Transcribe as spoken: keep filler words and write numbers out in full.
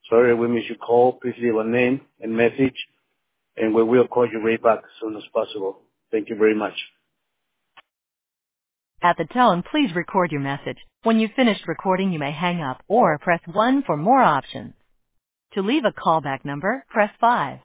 Sorry we missed your call. Please leave a name and message, and we will call you right back as soon as possible. Thank you very much. At the tone, please record your message. When you've finished recording, you may hang up or press one for more options. To leave a callback number, press five.